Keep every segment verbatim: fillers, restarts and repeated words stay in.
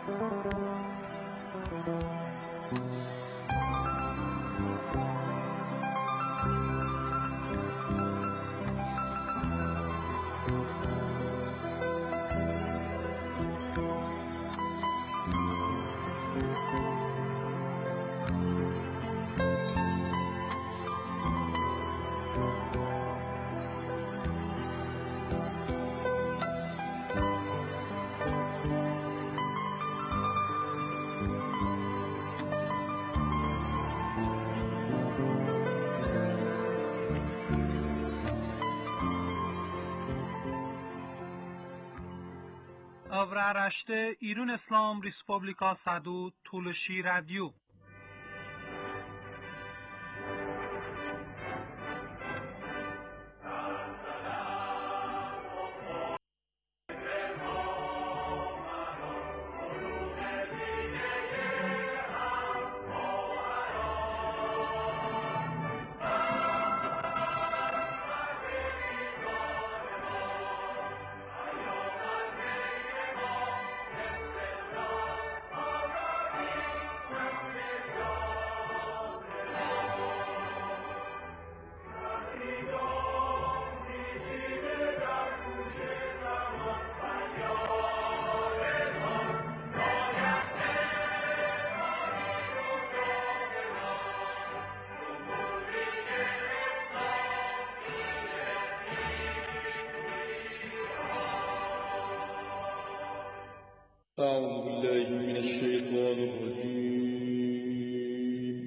Avraaraşte İran İslam Respublika Sadu Tulshi Radio. أعوذ بالله من الشيطان الرجيم.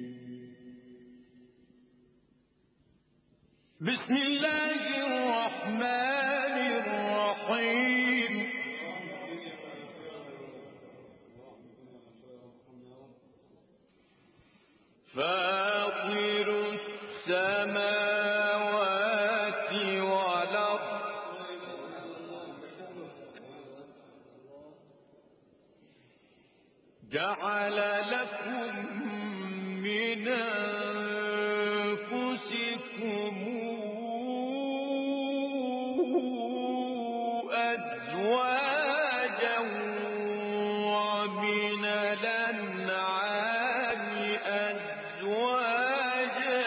بسم الله الرحمن الرحيم. فاطر السماوات والأرض جعل لكم من أنفسكم أزواجا ومن الأنعام أزواجا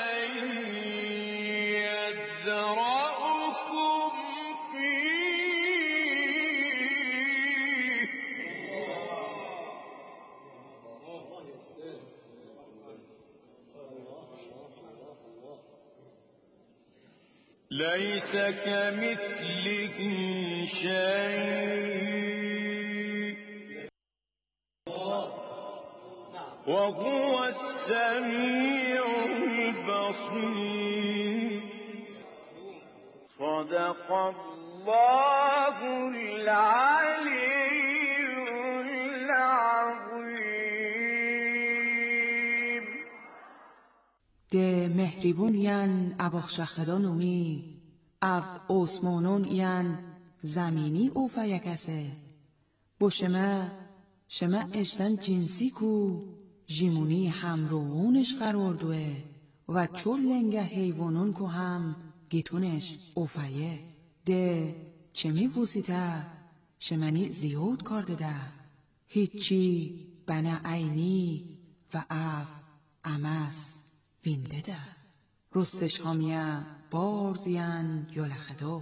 يذرأكم فيه ليس كمثله شيء وهو السميع البصير. صدق الله العلي العظيم. ده مهربون ین اباخشخدان اومی اف اوسمانون ین زمینی او فیکسه بوشمه شمه اشتن جنسی کو جیمونی همروونش قرار دوه و چور لنگه حیوانون کو هم گیتونش او فیه ده چمی بوسیته شمنی زیاد کار ده هیچی بنا عینی و اف امس وینده ده رستش هامیه بارزین یولخدو.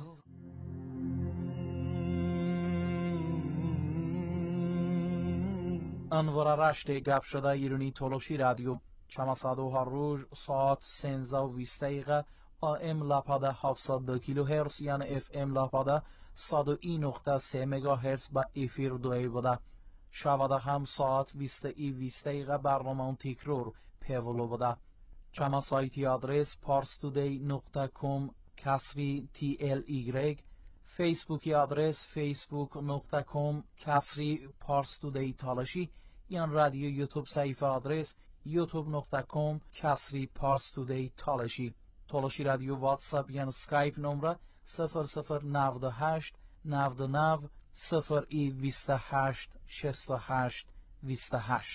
انوار رشت گپ شده ایرانی تولوشی رادیو چماسادو هر روز ساعت سنزده و بیست دقیقه آم لپاده هفتصد و دو کیلو هرتز یعنی اف ام لپاده صد و یک نقطه سه مگا هرتز با افیر دوی بوده. شباده هم ساعت بیست ای بیست دقیقه برنامه تکرار پیولو بوده. چما سایتی آدرس parstoday نقطه com کسری تی ال ایگرگ، فیسبوکی آدرس facebook نقطه com کسری parstoday تالاشی، یا رادیو یوتیوب صفحه آدرس youtube نقطه com کسری parstoday تالاشی. تالاشی رادیو واتساپ یا اسکایپ نمره صفر صفر نود و هشت نود و نه صفر ای بیست و هشت شصت و هشت بیست و هشت.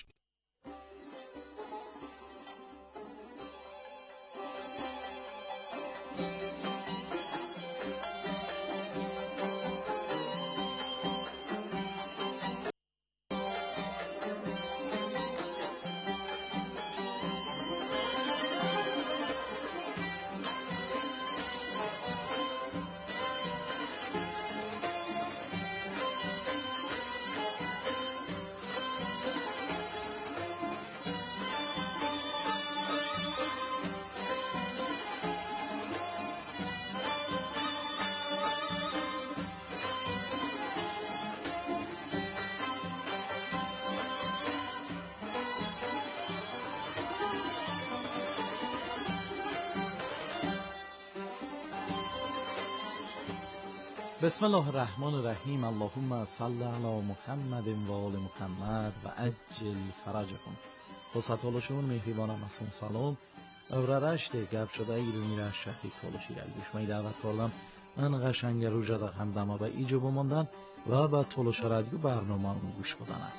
بسم الله الرحمن الرحیم. اللهم صل علی محمد و آل محمد و عجل فرجهم. خصوصا طولشون مهربانم مسون سلام او رشت گپ شده ایرونی را شهری طولشی را گوش می دعوت کردم من قشنگ رو جدا همدما به ایجو بماندن و به طولش رادیو برنامه رو گوش بدنم.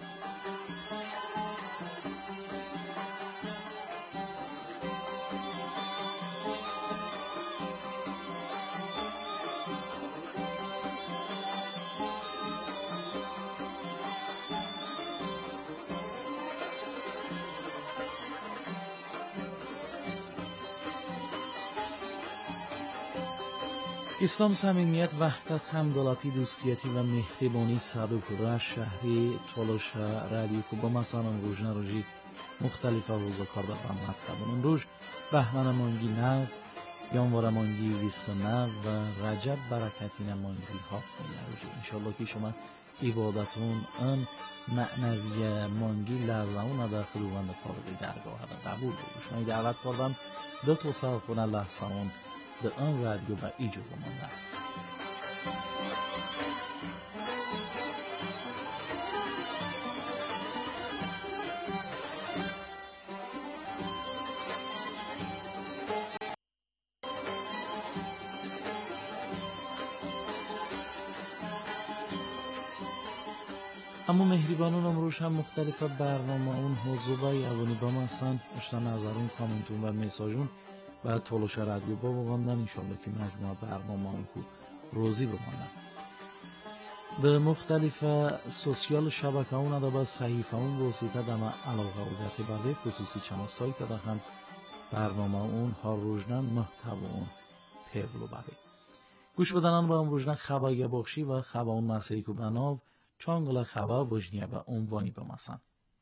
اسلام، صمیمیت، وحدت، همدلاتی، دوستیتی و مهربانی صدوق شهری طولش رادیو که با مثلا روزنه روزی مختلف حوزه کار دارم مطلبون روز بهمن مانگی نو، یانوار مانگی بیست نو و رجب برکتین مانگی هفت روزی. انشالله که شما عبادتون ان معنوی مانگی لحظهون در خداوند خالقی درگاه دا قبول بود. شما دعوت کردم دو تا سال خونه لحظهون به آن رادیو با ایجو بماندن. اما مهربانون امروز هم مختلف برنامه اون حضوبای اوانی با ما هستن. اشتا نظرون، کامنتون و میساجون و طولش رادیو با بگاندن. انشالله که مجموعه برنامه اون که روزی بگاندن. ده مختلف سوسیال شبکه اون ده با صحیفه اون بوسیده ده ما علاقه اوگتی برده خصوصی چما سایت ده هم برنامه اون هر روزنه محتوا اون پیولو برده. گوش بدنان با امروزنه خبایی بخشی و خبا اون مسیحی که بناو چانگل خبا وجنیه و عنوانی بمسن.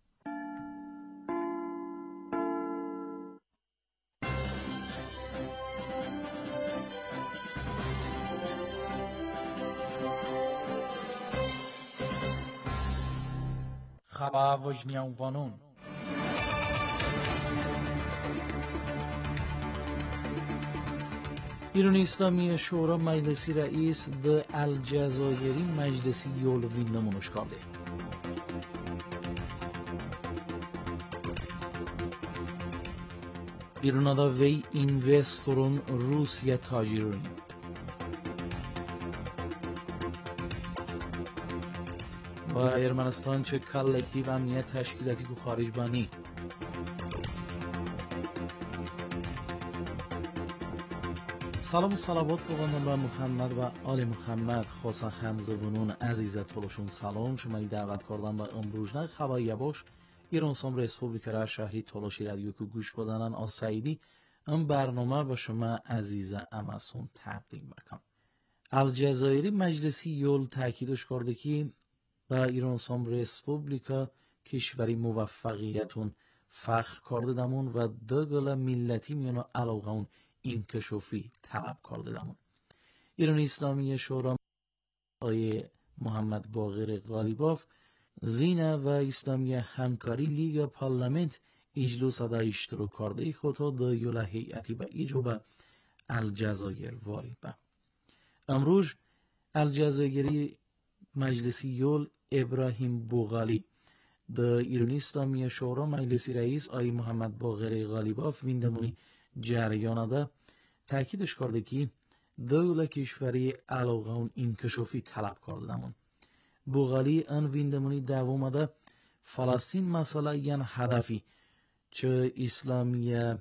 خبا وجنیه عنوانون ایرانی اسلامی شورا مجلسی رئیس د الجزایری مجلسی یول ویندمونش کرده. ایرانادا وی اینوستورون روسیه تاجرونی. و ارمنستان چه کلکتیو امنیت تشکیلاتی که خارج بانی. سلام و صلوات بگوندم به محمد و آل محمد. خاصا همزبونون عزیز طولشون سلام. شما دعوت کردم به امروزنه خبایی باش ایران سام ریسپوبلیک را شهری طولشی رادیو که گوش بدنن آ سعیدی این برنامه به شما عزیز امسون تقدیم بکنم. الجزایری مجلسی یول تاکیدش کرده که به ایران سام ریسپوبلیکا کشوری موفقیتون فخر کرده دمون و دگل ملتی میانو علاقه اون اینکشافی طلب کرده دمون. ایران اسلامی شورا آقای محمد باقر غالیباف زینه و اسلامی همکاری لیگ پارلمنت اجلس دا اشتراک کرده خود دا یولا هیئتی با ایجو به الجزایر وارد با. امروز الجزایری مجلسی یول ابراهیم بوغالی د ایرانی اسلامی شورا مجلسی رئیس آقای محمد باقر غالیباف ویندمونی جریان ده تاکیدش کرده که دولت کشوری علاقه اون اینکشافی طلب کرده دمون. بوغالی ان ویندمونی دوام ده فلسطین مسئله یعنی هدفی چه اسلامی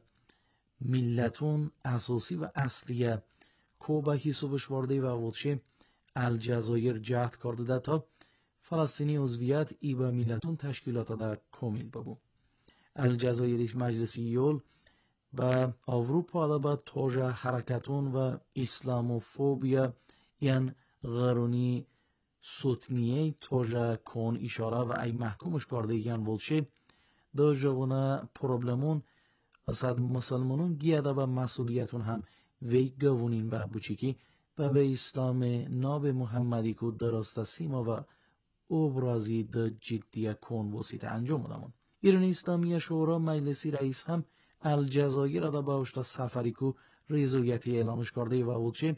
ملتون اساسی و اصلیه کوبا حسابش ورده و وچه الجزایر جهد کرده ده تا فلسطینی عضویت ای با ملتون تشکیلات ده کامل ببو. الجزایری مجلسی یول با اروپا با توجه حرکتون و اسلاموفوبیا یعنی غرونی سوتنیه توجه کن اشاره و ای محکومش کرده یعنی ولشه دو جوانه پروبلمون اصد مسلمانون گیاده با مسئولیتون هم وی گوونین به بوچیکی و به اسلام ناب محمدی که درست سیما و ابرازی د جدیه کن وسیط انجام دمون. ایران اسلامی شورا مجلسی رئیس هم الجزایر را باوشتا سفری کو ریزویتی اعلامش کرده و بودشه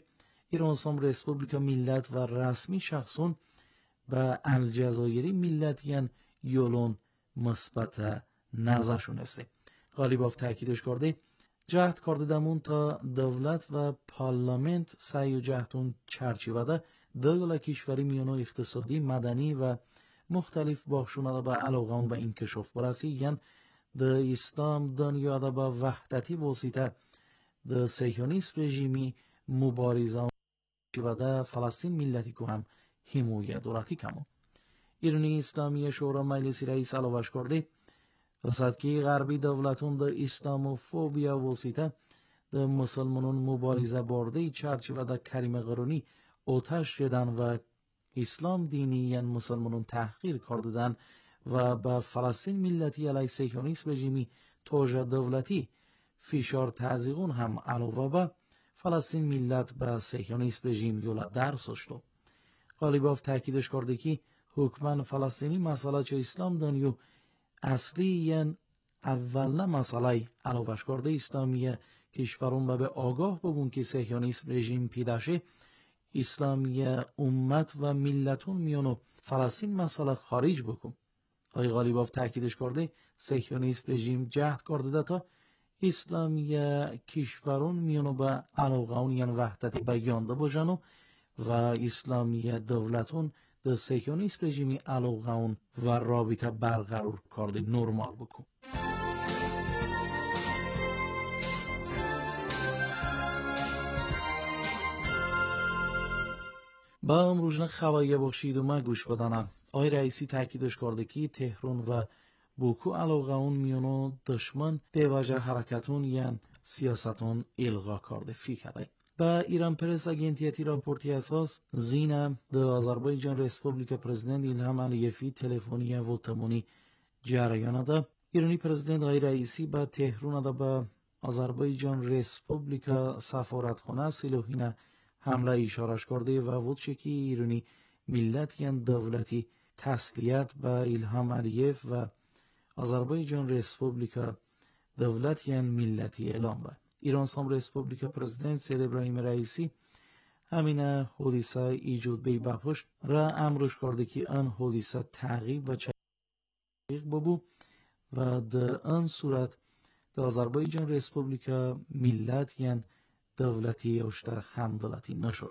ایران سام ریسپوبلیکا millet و رسمی şahsın و الجزایری millet ین یولون مثبت نظرشون است. غالیباف تاکیدش کرده جهد کرده دمون تا دولت و پارلمنت سعی و جهتون چرچیوده دول کشوری میانو اقتصادی مدنی و مختلف بخشونه با علاقه به انکشاف برسی ین د اسلام دنیا دا با وحدتی واسطه د صهیونیسم رژیمی مبارزه و د فلسطین ملتی که هم حمایت دولتی کمون. ایرانی اسلامی شورا مجلس رئیس علاوش کرده رسدکی غربی دولتون د اسلاموفوبیا واسطه د مسلمانان مبارزه برده چرچ و د کریم قرونی آتش شدن و اسلام دینی ین مسلمانان تحقیر کردن و به فلسطین ملتی علیه صهیونیسم رژیمی توجه دولتی فشار تعزیقون هم علاوه به فلسطین ملت به صهیونیسم رژیم یولا درس شد. غالیباف تاکیدش کرده که حکمان فلسطینی مسئله چه اسلام دانیو اصلی ین اول مسئله علاوهش کرده اسلامی کشورون و به آگاه ببون که صهیونیسم رژیم پیداشه اسلامی امت و ملتون میانو فلسطین مسئله خارج بکن. آقای غالیباف تاکیدش کرده صهیونیسم رژیم جهد کرده تا اسلامی کشورون میانو به علاقه اون یعنی وحدتی بیانده باشن و اسلامی دولتون د صهیونیسم رژیمی علاقه اون و رابطه برقرار کرده نرمال بکن. با امروزنا خبری بخشید و ما گوش بدانم. آقای رئیسی تاکیدش کرده که تهران و بوکو علاقه اون میانو دشمن به وجه حرکتون یعن سیاستون الغا کرده فیکره. با ایران پرس اگنتیتی راپورتی اساس زینم د آذربایجان ریسپوبلیکا پرزیدنت ایلهام علیفی تلفنی و تمونی جریان ده ایرانی پرزیدنت آقای رئیسی با تهران ده با آذربایجان ریسپوبلیکا سفارتخانه سلوهینه حمله اشارش کرده و بود که ایرانی ملت یعن دولتی تسلیت با ایلهام علیف و آذربایجان ریسپوبلیکا دولت یعن ملتی اعلام با ایران سام ریسپوبلیکا پرزیدنت سید ابراهیم رئیسی همین حادثه ایجاد به بپشت را امرش کرده که آن حادثه تعقیب و تحقیق ببو و در آن صورت در آذربایجان ریسپوبلیکا ملت یعن دولتی اشتر هم دولتی نشد.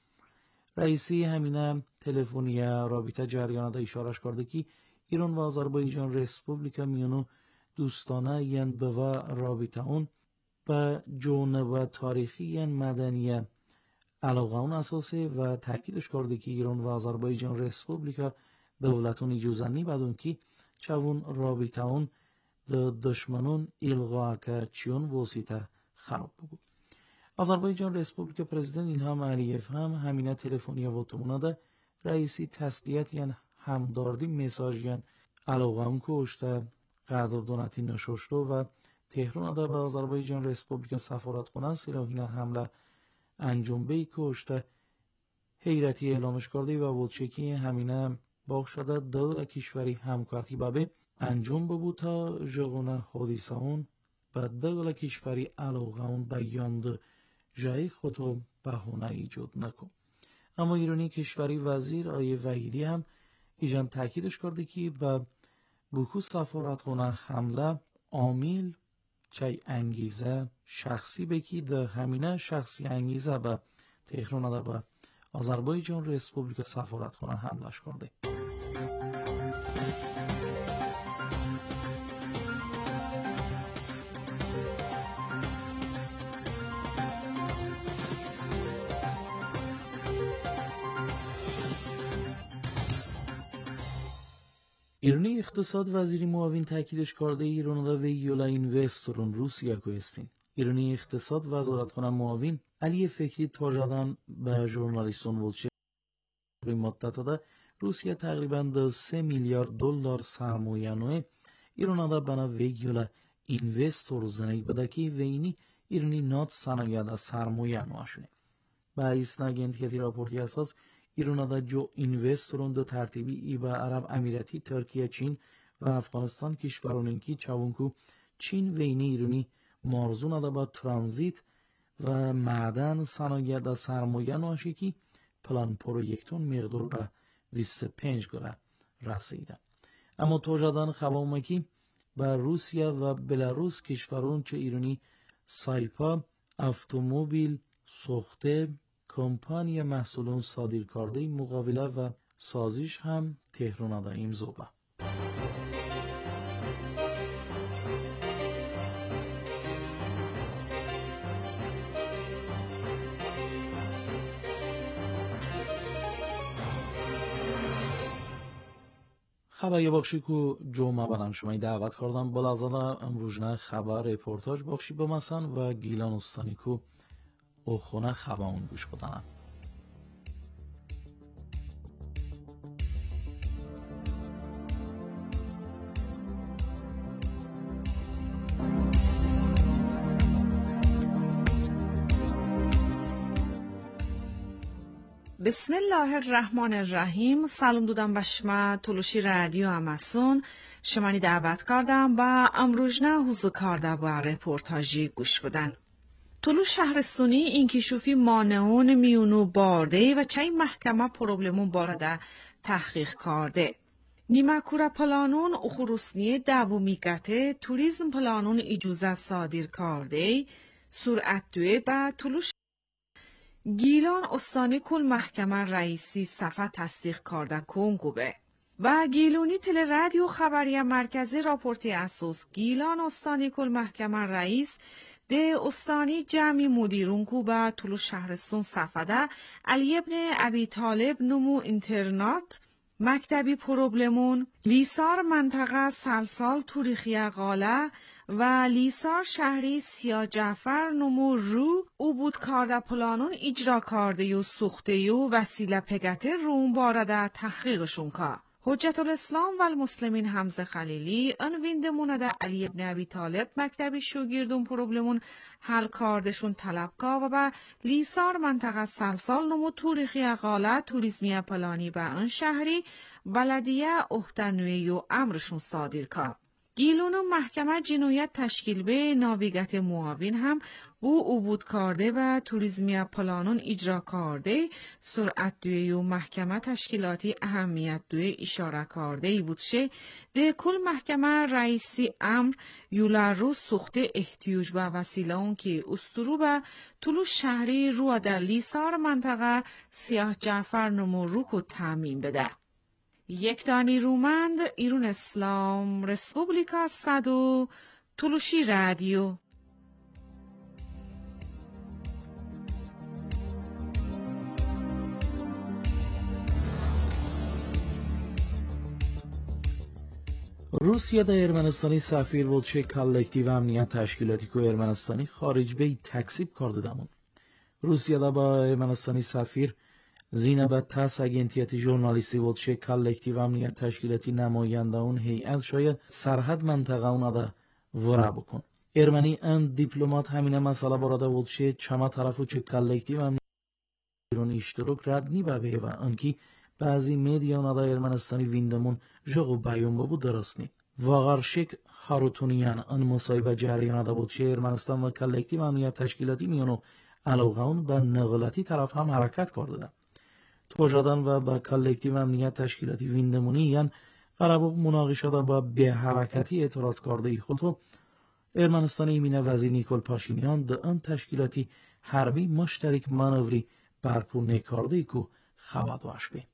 رئیسی همین تلفنی رابطه جریان ده اشارش کرده که ایران و آذربایجان ریسپوبلیکا میانو دوستانه یعن به رابطه اون و جانب و تاریخی یعن مدنی علاقه اون اساسه و تاکیدش کرده که ایران و آذربایجان ریسپوبلیکا دولتون اجازه بدون که چون رابطه اون دشمنون الغا که چیون واسطه خراب بود. آذربایجان ریسپوبلیکا پرزیدنت ایلهام علیف هم همینه تلفنی و تمونه ده رئیسی تسلیت یعن همدردی مساج یعن علاقه اون کشته قدردانتی نشوشته و تهران ده به آذربایجان ریسپوبلیکا سفارتخانه سلاحینه حمله انجام بی کشته حیرتی اعلامش کرده و بود که همینه باقشده دول کشوری همکارتی به انجام ببود تا جغونه حادثه اون و دول کشوری علاقه اون بیاند جای خودو بهونه ایجاد نکن. اما ایرانی کشوری وزیر آیه وحیدی هم ایجان تاکیدش کرده که به بوکو سفارتخانه حمله عامل چای انگیزه شخصی بکی ده همینه شخصی انگیزه به تهران ده به آذربایجان ریسپوبلیکا سفارتخانه حملش کرده. ایرانی اقتصاد وزیری معاون تاکیدش کرده ایران و ویولا اینوستورون روسیه کوستین. ایرانی اقتصاد وزارتخانه معاون علی فکری تاجدان به ژورنالیستون ولچه مدت ده روسیه تقریبا ده سه میلیارد دلار سرمایه نوع ایران ده بنا ویولا اینوستور زنی بده که وینی ایرانی نات صنایع ده سرمایه نوع شونه. با ایسنا اگنتیتی راپورتی اساس ایران دا جو اینوستورون دو ترتیبی ای با عرب امیراتی، ترکیه، چین و افغانستان کشورونن که چاونکو چین وینی ایرانی مارزون دا با ترانزیت و معدن صنایع دا سرمایه ناشکی پلان پروژکتون مقدار را بیست و پنج گره رسیده. اما توجدان خبامکی با روسیه و بلاروس کشورون چه ایرانی سایپا автомобیل ساخته کمپانی محصولون صادر کرده مقابله و سازش هم تهران دا امضا با. خبری بخشی که جمعه بدم شما دعوت کردم بلازاده امروزنه خبر رپورتاج بخشی بمسن و گیلان استانی که او خونه خبرون گوش بدن. بسم الله الرحمن الرحیم. سلام دودم بشما تلوشی رادیو اماسون شمانی دعوت کردم و امروزنه حضور کرده با رپورتاجی گوش بدن. تلو شهرستانی این کشوفی مانعون میونو بارده و چای محکمه پروبلمون بارده تحقیق کرده. نیمه کورا پلانون اخروسنی دومیگته توریزم پلانون اجازه صادر کرده سرعت دوی با تلو گیلان استانی کل محکمه رئیسی صفحه تصدیق کرده کنگوبه و گیلونی تل رادیو خبری مرکزی راپورتی اساس گیلان استانی کل محکمه رئیس ده استانی جمعی مدیرون کوبه طلو شهرستون صفحه ده علی ابن ابی طالب نمو اینترنات مکتبی پروبلمون لیسار منطقه سلسال توریخی غاله و لیسار شهری سیا جعفر نمو رو او بود کارده پلانون اجرا کرده یو سوخته یو وسیله پگته روم بارده تحقیقشون که حجت الاسلام و المسلمین حمزه خلیلی انوینده مونده علی ابن ابی طالب مکتبی شوگیردون پروبلمون حل کاردشون طلب که و با لیسار منطقه سلسال نمو توریخی اقاله توریزمی پلانی به ان شهری بلدیه احتنوی و امرشون صادر که گیلونو محکمه جنایت تشکیل به ناویگت معاون هم بو عبود کرده و توریزمی پلانون اجرا کرده سرعت دوی و محکمه تشکیلاتی اهمیت دوی اشاره کرده ای بودشه ده کل محکمه رئیسی امر یولا رو سخته احتیاج به وسیله اون که استرو به طلو شهری رو در لیسار منطقه سیاه جعفر نمو رو کو تامین بده. یک دانی رومند ایرون اسلام رسپوبلیکا صدو تلوشی رادیو. روسیه در ارمنستانی سفیر بود چه کالکتیو امنیت تشکیلاتی که ارمنستانی خارج به تکسیب کرده دامون. روسیه در با ارمنستانی سفیر زینب تاس اگنتیتی ژورنالیستی بود چه کالکتیو امنیت تشکیلاتی نماینده اون هیئت شاید سرحد منطقه اون دا ورا بکن. ارمنی اند دیپلمات همین مسئله براده بود چه چما طرفو چه کالکتیو امنیت ایران اشتراک رد نی به و انکی بعضی مدیا ندا ارمنستانی ویندمون جوگو بیان بود درست نی. واقعشک هاروتونیان ان مصاحبه جریان دا بود چه ارمنستان و کالکتیو امنیت تشکیلاتی میونو علاوه اون به نقلتی طرف هم حرکت کرده. توجدان و با کالکتیو امنیت تشکیلاتی ویندمونی یان قرار مناقشه دا با به حرکتی اعتراض کرده ای خودو ارمنستان ایمینه وزیر نیکول پاشینیان دا ان تشکیلاتی حربی مشترک مانوری برپو نکارده ای که خواهد واش بی.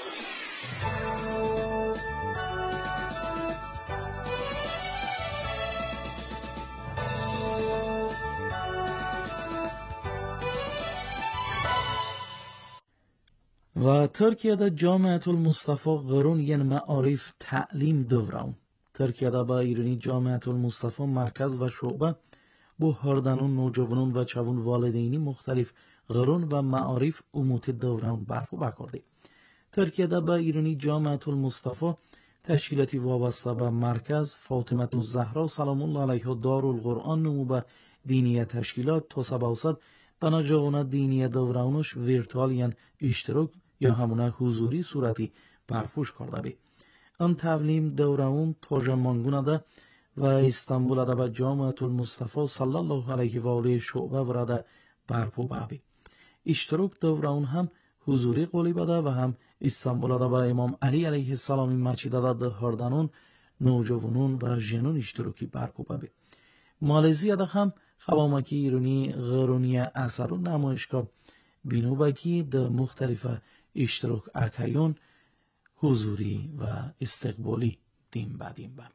و ترکیه دا جامعه المصطفى قرون ین معارف تعلیم دوران. ترکیه دا با ایرانی جامعه المصطفى مرکز و شعبه با هردنون نوجوانون و چوون والدینی مختلف قرون و معارف اموت دوران برپو بکرده. ترکیه دا با ایرانی جامعه المصطفى تشکیلاتی وابسته به مرکز فاطمه الزهرا سلام الله علیها دارالقرآن نمو به دینی تشکیلات تا سباوسد بنا جوانه دینی دورانش ویرتوال ین اشتراک یا همونه حضوری صورتی برپوش کرده بی. ان تعلیم دوران توجه مانگونه ده و استانبول ده به جامعه المصطفى صلی الله علیه و آله شعبه ورده برپو بابی. اشتراک دوران هم حضوری قولی بده و هم استانبول دا با امام علی علیه السلام مسجد دا دهاردانون نوجوانون و جنون اشتراکی برپو بابی. مالزی دا هم خوامکی ایرانی غرونی اثر و نمایشگاه بینو باکی دا مختلف اشتراک اکیون حضوری و استقبالی دیم با دیم با.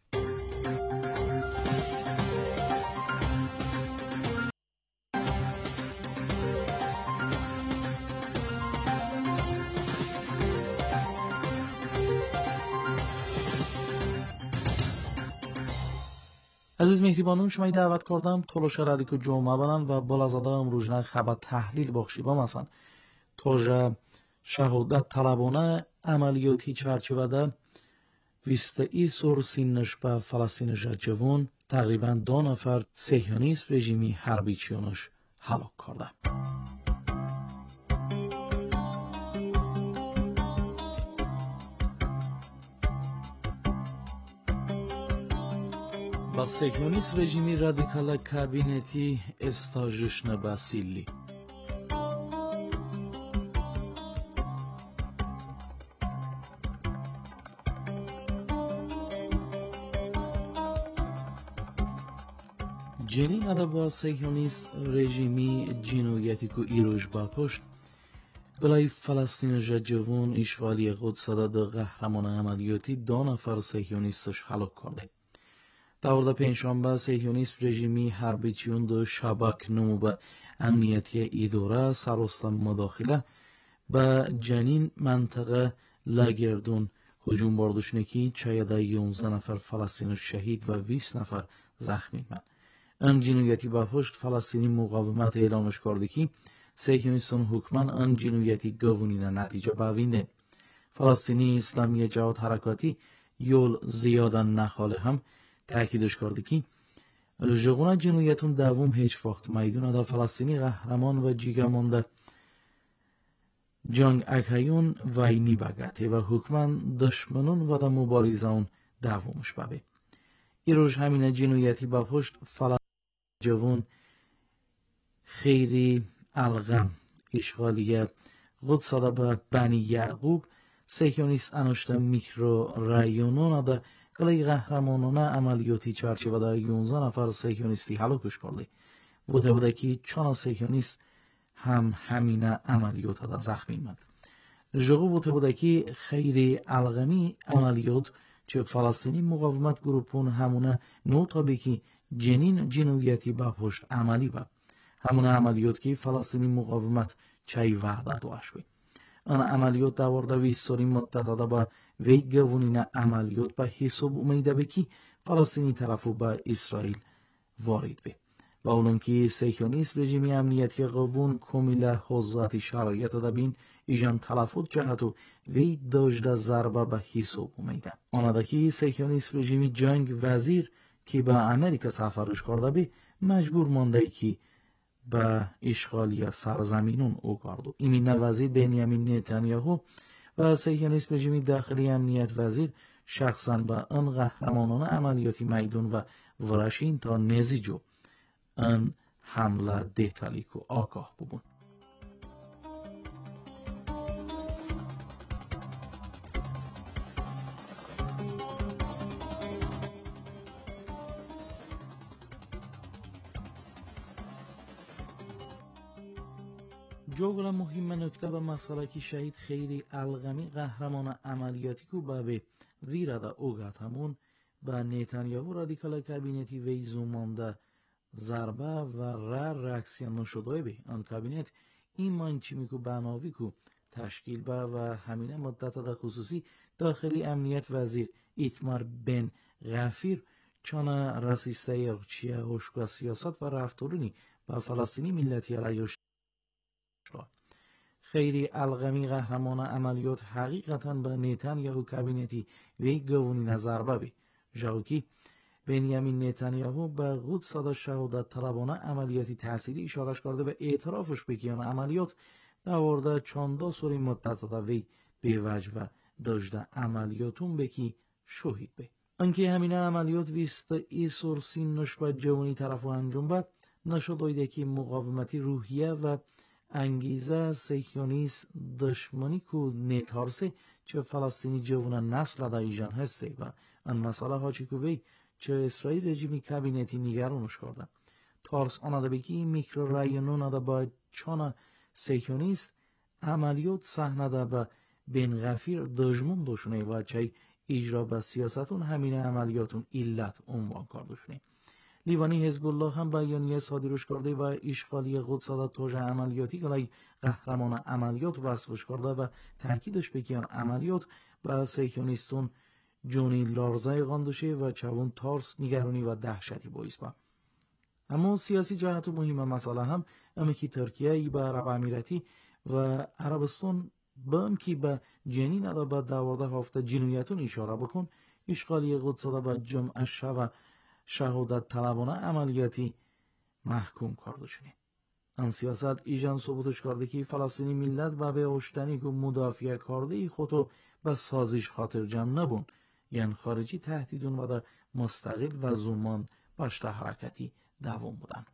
عزیز مهربانون شما دعوت کردم تلاش رادیو که جمعه بانن و بالازاده امروزنه خبر تحلیل بخشی با مثلا توجه شهادت طلبانه عملیاتی چرچوبده ویست ای سور سینش به فلسطین جوان تقریبا دو نفر صهیونیست رژیمی حربیچیونش هلاک کرده. با صهیونیست رژیمی رادیکال کابینتی استاجشن باسیلی جنین ادا با صهیونیست رژیمی جنویتی که ایروش با پشت بلای فلسطین جوان اشغالی قدس دا دا قهرمان عملیاتی دو نفر صهیونیستش هلاک کرده. داورده پنجشنبه صهیونیست رژیمی حربیچیون دو شباک نمو به امنیتی اداره سراسر مداخله به جنین منطقه لاگردون هجوم برداشتند که چایده یازده نفر فلسطینی شهید و بیست نفر زخمی من. آن جنایتی با پشت فلسطینی مقاومت اعلامش کرده که صهیونیستان حکمان آن جنایتی گوونین نتیجه باوینده. فلسطینی اسلامی جهاد حرکاتی یول زیاده نخاله هم تأکیدش کرده که جغون جنایتون دوم هیچ وقت میدون دا فلسطینی قهرمان و جیگمانده جنگ اکیون وینی بگته و حکمان دشمنون و دا مبارزون دومش ببه. ایروش همین جنایتی با پشت فلسطینی جوان خیری الغم اشغالیه قدس دا به بنی یعقوب صهیونیست انوشته میکرو رایونون دا کلی قهرمانانه عملیاتی چرچوبه دا یازده نفر صهیونیستی هلاکش کرده. بوده بوده که چند صهیونیست هم همین عملیات دا زخمی مند. جغو بوده بوده که خیری الغمی عملیات چه فلسطینی مقاومت گروپون همونه نو تابه که جنین جنویتی با پشت عملی با همونه عملیات که فلسطینی مقاومت چای وعده داشت بی. آن عملیات دوارده ویست سالی مدت دا با وی گوونین عملیات با حساب امیده بی که فلسطینی طرفو با اسرائیل وارد بی. و اونم که صهیونیست رژیمی امنیتی قوون کمیله حضرت شرایط دا بین ایجان تلفات جهتو وی داشته ضربه به حساب امیده. آنه دا که صهیونیست رژیمی جنگ وزیر که با امریکا سفرش کرده بی مجبور مانده که با اشغالی سرزمینون او کردو. ایمین وزیر بنیامین نتانیاهو و صهیونیست رژیمی داخلی امنیت وزیر شخصا با آن قهرمانان عملیاتی میدون و ورشین تا نزیجو آن حمله دهتالیک و آگاه ببون. جوگل مهم نکته به مسئله که شهید خیری الغمی قهرمان عملیاتی که به ویرادا اوگات همون به نیتانیاهو رادیکال کابینتی وی زومانده ضربه و را رکسیان نشده به آن کابینت این منچیمی که بناوی که تشکیل به و همینه مدت دا خصوصی داخلی امنیت وزیر ایتمار بن غفیر چون راسیسته ارچیه هشکا سیاست و رفتارونی و فلسطینی ملتی علیوش خیری الغمی قهرمان عملیات حقیقتا به نیتانیاهو کابینتی وی گوونی نظر ببی جاوکی بنیامین نتانیاهو به قدس دا شهادت طلبانه عملیاتی تحصیلی اشارش کرده به اعترافش بکیان عملیات دوارده چاندا سوری مدت دا وی به وجه و داشته عملیاتون بکی شهید بی. انکه همین عملیات ویست ای سور سینش با جوانی طرفو انجام بد نشدایدکی مقاومتی روحیه و انگیزه سیکیونیست دشمنی کو نتارسه چه فلسطینی جوانان نسل دا ایجان هسته و ان مسئله ها چی کوی چه اسرائیل رژیمی کابینتی نگرانش کرده. تارس آن دا بگی میکرو رایونون دا با چانا سیکیونیست عملیات صحنه دا با بین غفیر دژمن دوشونه و چه اجرا به سیاستون همین عملیاتون علت عنوان کردوشونه. لیوانی حزب الله هم بیانیه صادرش کرده و اشغالی قدس را توجه عملیاتی گلای قهرمان عملیات وصفش کرده و تاکیدش بکیان عملیات به سیکیونیستون جونی لارزای غاندوشه و چون تارس نگرانی و دهشتی باعث با. اما سیاسی جهت و مهم مسئله هم امی ترکیه ای به عرب امیراتی و عربستان بام کی به جنین را به دوازده هفته جنایتون اشاره بکن اشغالی قدس را به جمعه شب شهادت طلبانه عملیاتی محکوم کرده شده. آن سیاست ایجان ثبوتش کرده که فلسطینی ملت و به اوشتنی که مدافع کرده خودو به سازش خاطر جمع نبون یعنی خارجی تهدیدون و در مستقل و زمان باشته حرکتی دوام بودن.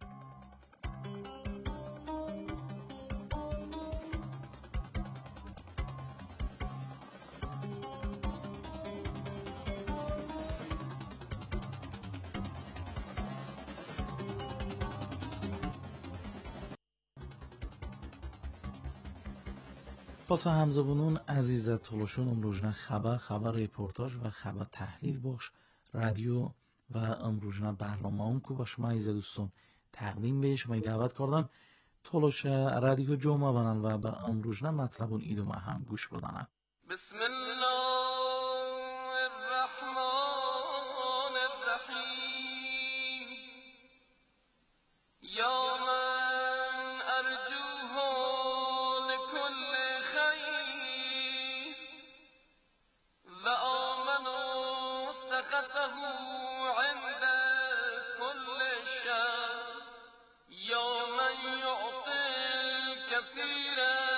واسه همزبونون عزیز تلوشون امروزنا خبر خبر رپورتاج و خبر تحلیل باش رادیو و امروزنا برنامه اون که با شما عزیز دوستون تقدیم به شما دعوت کردم تلوش رادیو جمعه بانن و به امروزنا مطلبون ایدو ما هم گوش بدنن. بسم الله الرحمن الرحیم یا عند كل شيء يوم يعطي الكثير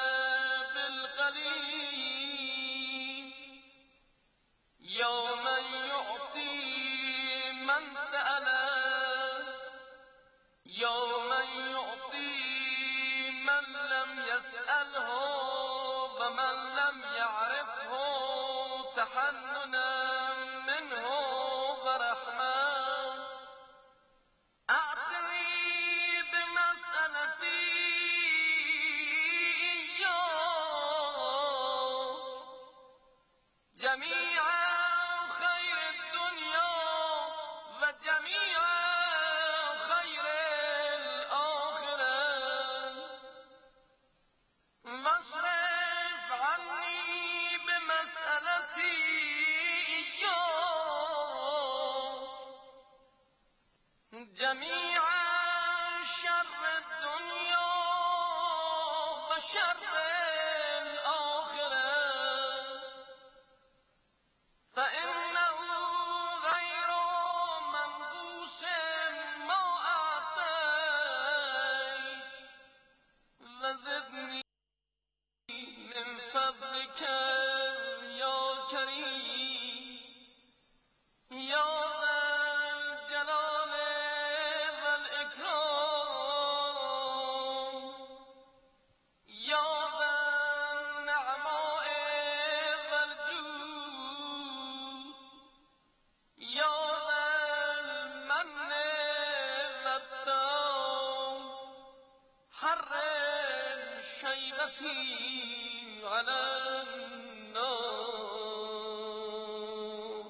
بالقليل يوم يعطي من سأل يوم يعطي من لم يسأله ومن لم يعرفه تحننا منه جميع شر الدنيا وشر الآخرة فإنه غير منقوص ما أعطيت وزدني من فضلك يا كريم يا على النار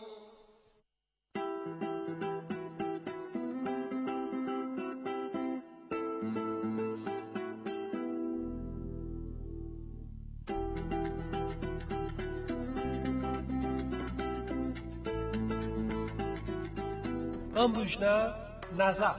امروزنا نظر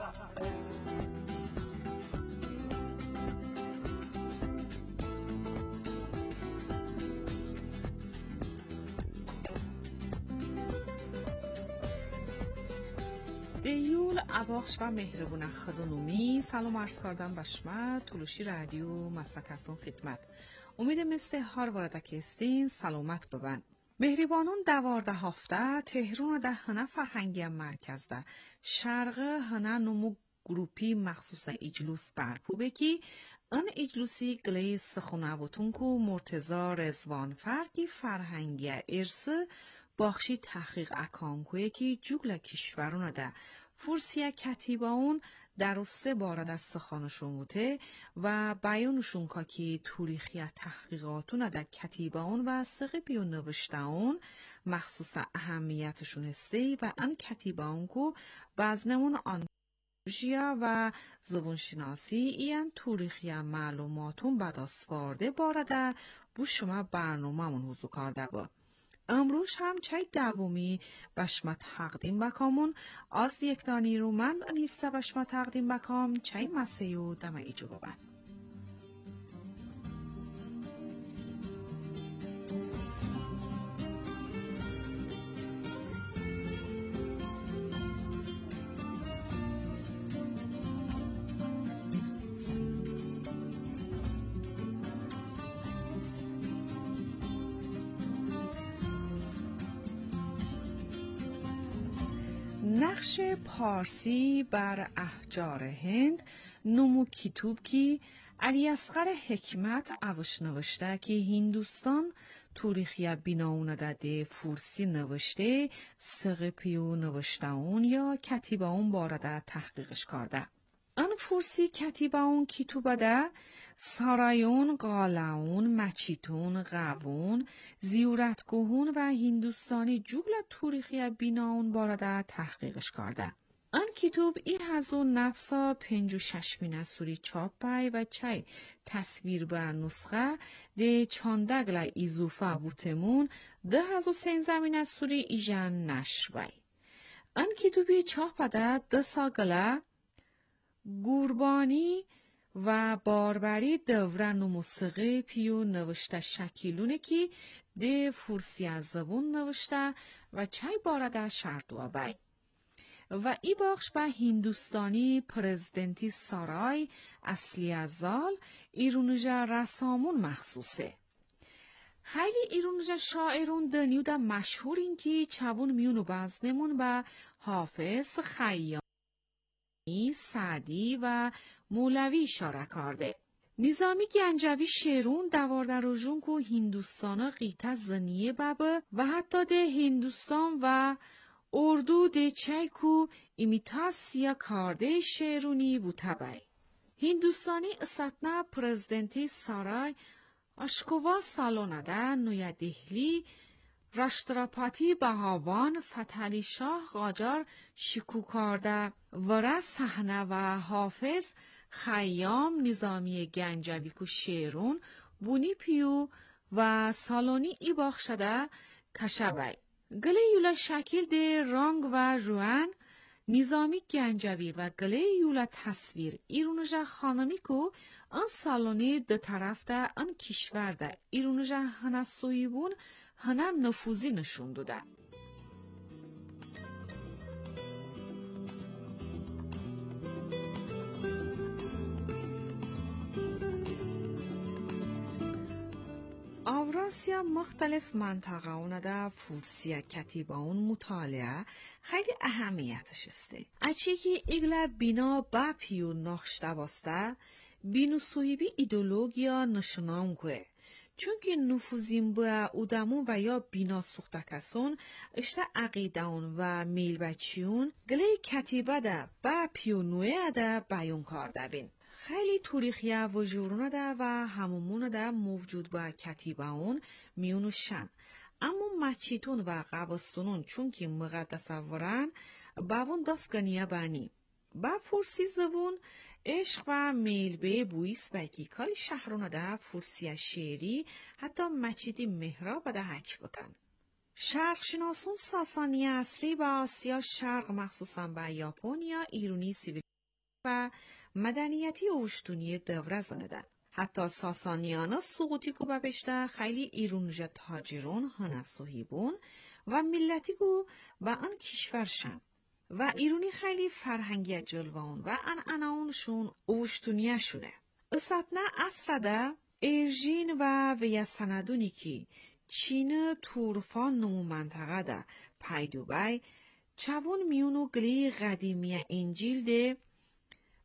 دیول اباخش و مهربون خدانومی سلام عرض کردم به شما تلوشی رادیو مسکسون خدمت امید مثل هر وارده که استین سلامت ببن مهریوانون دوارده هفته تهرون ده هنه فرهنگی مرکز ده شرق هنه نمو گروپی مخصوص اجلوس برپو بکی ان اجلوسی گلی سخوناوتون کو مرتضا رزوان فرقی فرهنگی ارث باخشی تحقیق اکانکوی که جوگل کشورونه ده فرسیه کتیبا اون در سه بارد از سخانشون بوده و بیانشون که که توریخی تحقیقاتون در کتیبا اون و سقی بیون نوشته اون مخصوص اهمیتشون هسته و ان کتیبا اون که بزنمون آن جیا و زبونشناسی این توریخی معلوماتون بعد از وارده بارده بو شما برنامه من حضور کرده با. امروز هم چای دومی بشما تقدیم بکامون از یک دانی رو من نیسته بشما تقدیم بکام چای مسیو دم ایجو ببن. نقش پارسی بر احجار هند نمو کتوب کی علی اصغر حکمت اوش نوشته که هندوستان توریخی بیناونه داده فورسی نوشته سقپیو نوشته اون یا کتیبه اون بارده تحقیقش کرده. آن فورسی کتیبه اون کتوبه ده سارایون، قالاون، مچیتون، قوون، زیورتگوهون و هندوستانی جوگل توریخی بیناون بارده تحقیقش کرده. آن کتوب ای هزو نفسا پنج و شش مینه سوری چاپ بای و چای تصویر به نسخه ده چاندگل ایزوفه ووتمون ده هزو سینزه مینه سوری ایجن نش بای. آن کتوبی چاپ ده ده ساگله گوربانی و باربری دورن و موسیقی پیو نوشته شکیلونه که ده فورسی از زبون نوشته و چای بارده شرطوه بای. و ای باخش به هندوستانی پرزیدنتی سارای اصلی ازال ایرونجه رسامون مخصوصه. خیلی ایرونجه شاعرون دنیو ده مشهور این که چوون میونو بزنمون به حافظ، خیام، سعدی و مولوی اشاره کرده. نظامی گنجوی شیرون دوارده روژون که هندوستان قیطه زنیه بابه و حتی ده هندوستان و اردو ده چای که ایمیتاسیا کارده شیرونی و تبای. هندوستانی استنا پرزیدنتی سارای اشکوا سالونه ده نویا دهلی راشتراپاتی بهاوان فتحعلی شاه قاجار شکو کرده و صحنه و حافظ خیام نظامی گنجوی کو شیرون بونی پیو و سالونی ای باخ شده کشبای. گله یولا شکل ده رنگ و روان نظامی گنجوی و گله یولا تصویر ایرونجه خانمی کو ان سالونی ده طرف ده ان کشور ده ایرونجه هنه سویبون هنه نفوذی نشون داده. اوراسیا مختلف منطقه اونه ده فورسیا کتیبه اون مطالعه خیلی اهمیتش استه. اچی که ایگلا بینا با پیو نخشته باسته بینو سویبی ایدولوگیا نشنام که چون که نفوذیم با اودمون و یا بینا سوخته کسون اشته عقیدون و میل بچیون گله کتیبه ده با پیو نوه ده بیون کرده بین. خیلی توریخیه و جورونه ده و همومونه ده موجود با کتیبه اون میونو شن. اما مچیتون و قبستونون چون که مقدسه ورن باون دستگانیه بانی. با فرسی زبون عشق و میل به بویس بکی کالی شهرونه ده فرسی شعری حتی مچیدی مهراب ده حک بکن. شرق شناسون ساسانی عصری با آسیا شرق مخصوصا با یاپونیا ایرونی سیویل و مدنیتی اوشتونی دوره زندن. حتی ساسانیانا سقوطی کو ببشته خیلی ایرونجه تاجرون هنسوهیبون و ملتی کو با ان کشورشن. و ایرونی خیلی فرهنگی جلوان و ان اناونشون اوشتونیه شونه. اساتنا اصر ده ایرژین و ویا سندونی که چین تورفان نمو منطقه ده پیدو بای چوون میونو گلی قدیمی انجیل ده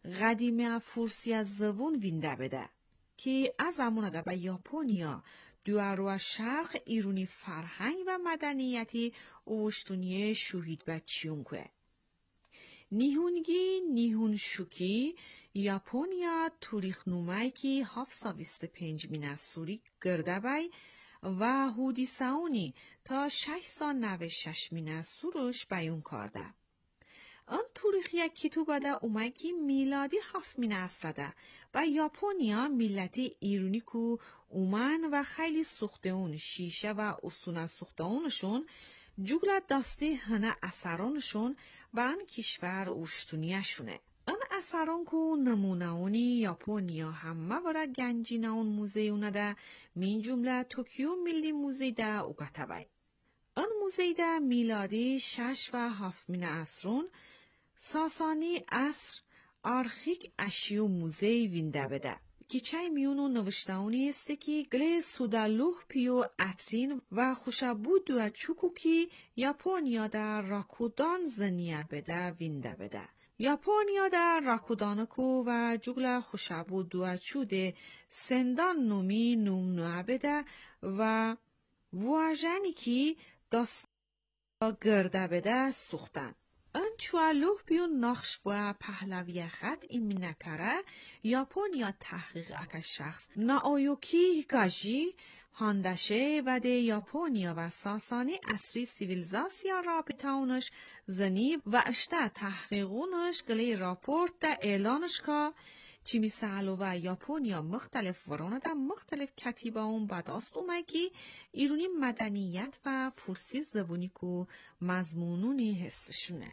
قدیمه فرسی از زوون وینده بده که از امونه ده به یاپونیا دوارو و شرق ایرونی فرهنگ و مدنیتی اوشتونی شوهید به چیونکوه. نیهونگی نیهون شوکی یاپونیا توریخ نومای که هفتصد و بیست و پنج مینه سوری گرده بای و هودی ساونی تا ششصد و نود و شش مینه سورش بیون کرده. آن توریخی کتو بده اومای که میلادی هفت مینه اسرده و یاپونیا ملتی ایرونی کو اومن و خیلی سوخته اون شیشه و اصونه سوخته اونشون جگلت داسته هنه اثرانشون و ان کشور اوشتونیشونه. ان اثران کو نمونهونی یاپونیا همه ورا گنجینه اون موزیونه ده من جمله توکیو ملی موزی ده اوگته بای. ان موزی ده میلادی شش و هفت مینه اسرون ساسانی اصر آرخیک اشیو موزی وینده بده. کیچای میونو نوشتاونی است که گله سودالوح پیو اترین و خوشبو دو چوکو که یاپونیا در راکودان زنیه بده وینده بده. یاپونیا در راکودانکو و جگل خوشبو دو چوده سندان نومی نوم نوه بده و واجنی که داست گرده بده سوختن. ان چوالوح بیون نقش با پهلوی خط ایمی نکره یاپونیا تحقیق اک شخص ناویوکی گاجی هاندشه و ده یاپونیا و ساسانی اصری سیویلیزاسیا رابطاونش زنی و اشته تحقیقونش گلی راپورت ده اعلانش که چی میسالو و یاپونیا مختلف ورانه ده مختلف کتیبه اون بداست اومه که ایرونی مدنیت و فرسی زبونی که مضمونونی حسشونه.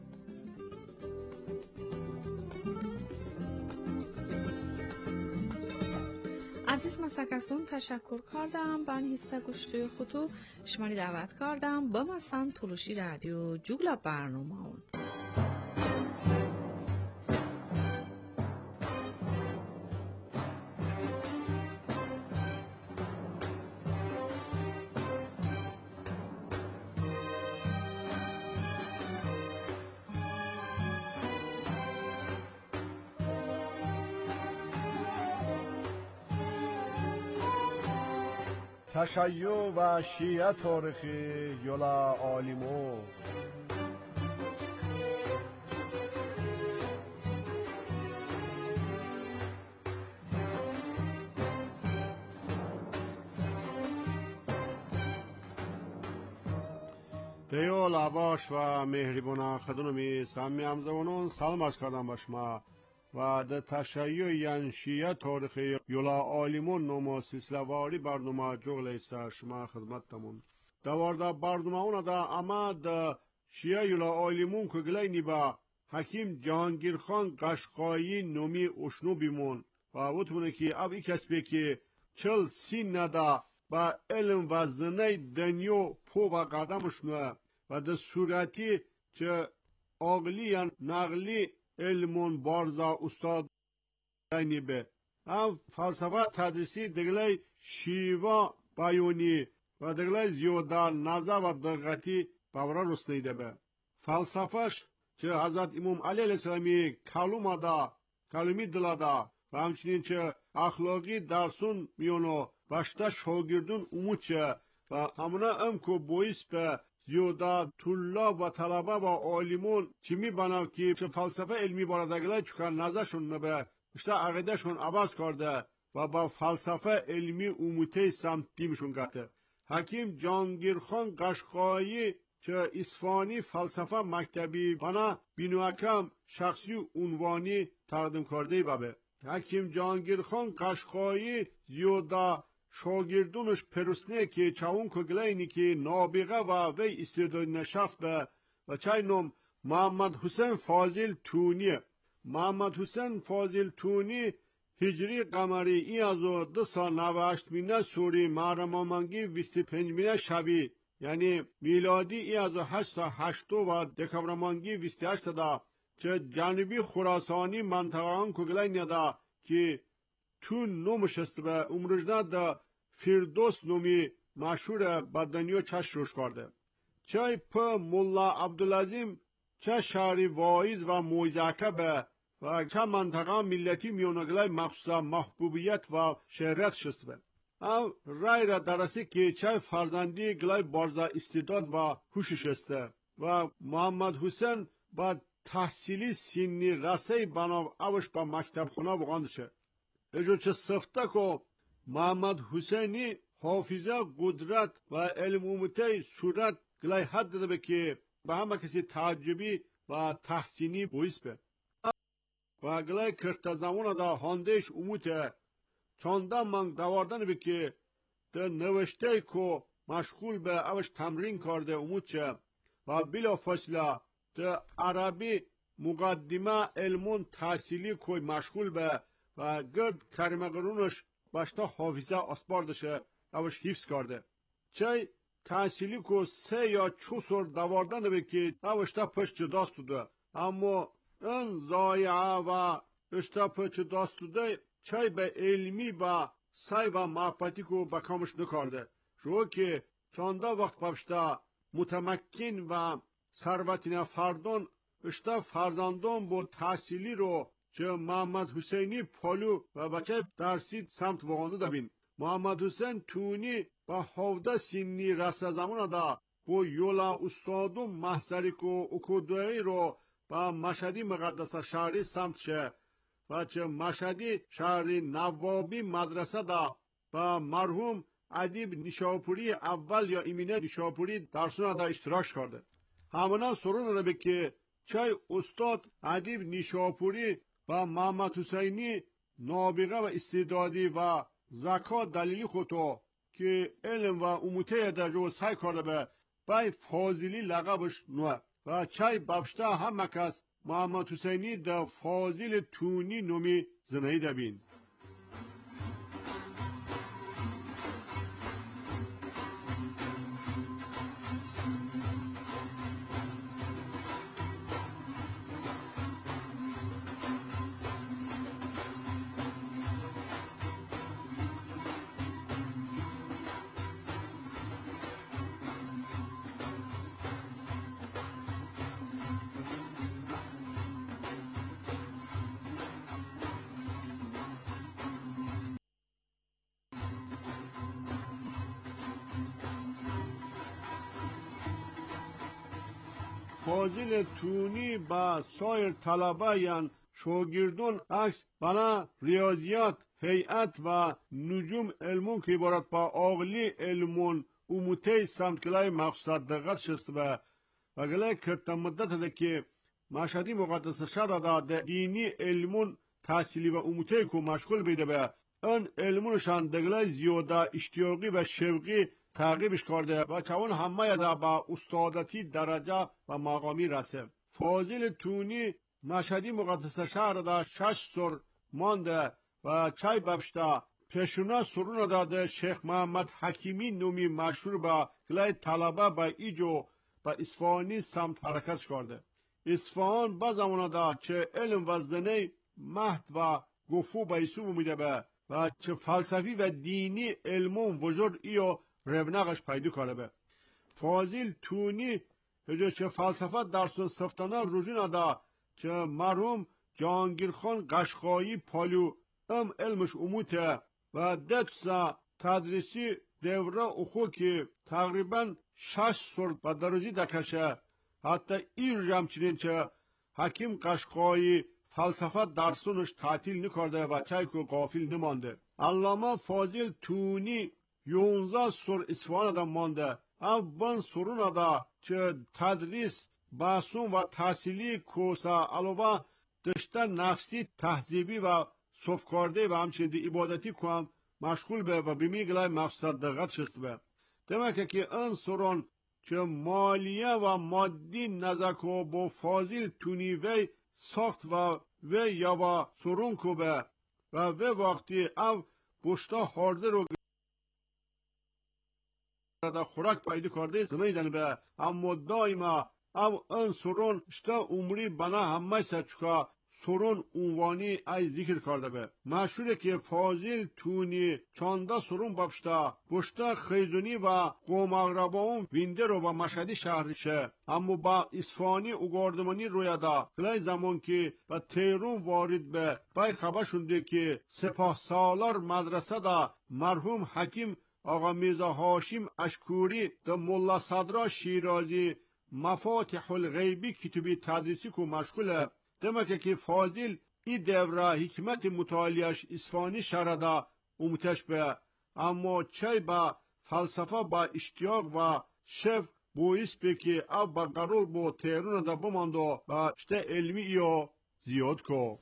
عزیز مسکسون تشکر کردم بان حصه گوشتوی خودو شماری دعوت کردم با مثلا تلوشی رادیو جوگلا برنامه اون. تشیع و شیعه تاریخی یولا عالمو دیو لباش و مهربونا خدونمی سامی همزونون سلام عرض کردم با شما و در تشیع یان شیعه تاریخی یولا عالمون نمو سلسله‌واری برنامه جغل ایسا شما خدمتتمون دوارده برنامه اونا دا اما دا شیعه یولا عالمون که گلینی با حکیم جهانگیر خان قشقایی نومی اشنو بیمون و وطمونه که اب ای کسبه که چل سین ندا با علم و زنه دنیو پو و قدمشنوه و دا صورتی که آقلی یا نقلی علمون بارزا استاد رنی به هم فلسفه تدریسی دگلی شیوا بیونی و دگلی زیوده نظر و دقتی باورا رسنیده به فلسفهش که حضرت امام علی علیه السلامی کلوم دا کلومی دلا دا و همچنین که اخلاقی درسون میونو باشتا شاگردون امود چه و همونا ام که بویس به زیوده طلاب و طلبه و عالمون چی میبناو که چه فلسفه علمی باردگله چکن نظرشون نبه اشتا عقیدهشون عوض کرده و با فلسفه علمی اموته سمتیمشون گته حکیم جهانگیر خان قشقایی که اصفهانی فلسفه مکتبی بنا بینوکم شخصی عنوانی تقدیم کرده بابه حکیم جهانگیر خان قشقایی زیوده شاگردونش پرسنه که چاون کگلینی که نابغه و وی استعداد نشست به و چای نام محمد حسین فاضل تونی محمد حسین فاضل تونی هجری قمری ای از دو سال نوشت مینه سوری محرمامنگی ویستی پنج مینه شبی یعنی میلادی ای از هشت سال هشتو و دکبرمانگی ویستی هشت دا چه جنوبی خراسانی منطقه هم کگلین دا که تون نومشست به امروجنه دا فردوس نومی مشهور بدنیو چش روش کرده چای په مولا عبدالعظیم چه شعری واعظ و موعظه به و چند منطقه ملتی میونگلای مخصوصا محبوبیت و شهرت شست به. او رای را درسته که چه فرزندی گلای بارزا استعداد و هوش شسته و محمد حسین با تحصیلی سنی رسه بنا اوش با مکتب خونه بغاندشه. اجو چه صفته که محمد حسینی حافظه قدرت و علم اومته صورت گلای حد داده به که به همه کسی تعجبی و تحسینی بویس به. و گلای کرت زمان دا هاندش اومته چانده من دواردن به که ده نوشته که مشغول به اوش تمرین کرده اومد چه و بلا فاصله ده عربی مقدمه علمون تحصیلی که مشغول به و گرد کریم قرونش باشتا حافظه اسپاردشه اوش حفظ کرده چه تحصیلی که سه یا چو سر دواردن به که اوشتا پشت داست ده اما این زایعه و اشتا پشت داست ده چای به علمی با سای و محبتی کو بکامش نکارده شو که چانده وقت پشتا متمکن و ثروتین فردان اشتا فرزندان با تحصیلی رو چه محمد حسینی پالو و بچه درسی سمت وغانده دبین محمد حسین تونی با حوده سینی رسته زمان دا با یولا استادو محضری کو اکودوی رو با مشهدی مقدس شهری سمت شه و چه مشهدی شهری نوابی مدرسه دا با مرحوم ادیب نیشاپوری اول یا ایمینه نیشاپوری درسونه دا اشتراک کرده همانا سرون داره که چای استاد ادیب نیشاپوری و محمد حسینی نابغه و استعدادی و زکات دلیلی خودتو که علم و اموته در جو سعی کرده به بای فاضلی لقبش نوه و چای بابشتا همه کس محمد حسینی در فاضل تونی نومی زنهی دبین فاضل تونی با سایر طلبه یان شاگردان عکس بنا ریاضیات هیئت و نجوم علمون که عبارت با عقلی علمون اموته سمت کلای مقصد دقت شست و و گلای کرت مدت ده که مشهدی مقدس شهر دا دینی علمون تحصیلی و اموته که مشغول بیده به ان علمونشان دگلای زیاده اشتیاقی و شوقی تعقیبش کرده و چون همه دا با استادتی درجه و مقامی رسه فاضل تونی مشهدی مقدس شهر دا شش سر مانده و چای ببشته پیشونا سرون داده شیخ محمد حکیمی نومی مشهور با گلای طلبه با ایجو با اصفهانی سمت حرکت کرده اصفهان با زمان دا چه علم و زنه مهد و گفو با ایسو میده به و چه فلسفی و دینی علمون وجود ایو رونقش پیدا کرده به فاضل تونی هجا چه فلسفه درسون سفتانه روژین دا چه مرحوم جهانگیر خان قشقایی پالو ام علمش اموته و دتسا تدریسی دوره اخو که تقریبا شش سال با درجی دکشه حتی این جمچنین چه حکیم قشقایی فلسفه درسونش تعطیل نکرده و چای که غافل نمانده علامه فاضل تونی یونزه سر اصفهان دا مانده اول سرون دا چه تدریس بحثون و تحصیلی کوسا علاوه دشته نفسی تهذیبی و صفکارده و همچنین عبادتی کنم مشغول به و بمیگلای مقصد دقت شست به demek که این سرون چه مالیه و مادی نزکو با فاضل تونی وی ساخت و وی یا با سرون کو به و وی وقتی او بشتا خارده رو دا خوراک پیدا کرده زمیدن به اما دائما او این سرون شتا عمری بنا همه سچکا سرون عنوانی ای ذکر کرده به مشهوره که فاضل تونی چانده سرون بابشتا بشتا خیزونی و قوم اغرباون وینده رو با مشهدی شهرشه اما با اصفهانی اگاردمانی رویدا کلای زمان که با تیرون وارد به بای خبر شونده که سپاه سالار مدرسه دا مرحوم حکیم آقا میرزا هاشم اشکوری د مولا صدرا شیرازی مفاتح الغیبی کتبی تدریسی کو مشغوله دمکه که فاضل ای دوره حکمت مطالعش اصفهانی شردا امتش به اما چای با فلسفه با اشتیاق و شف بویس به که او با قرار با تیرون دا بماندو و شته علمی یا زیاد کو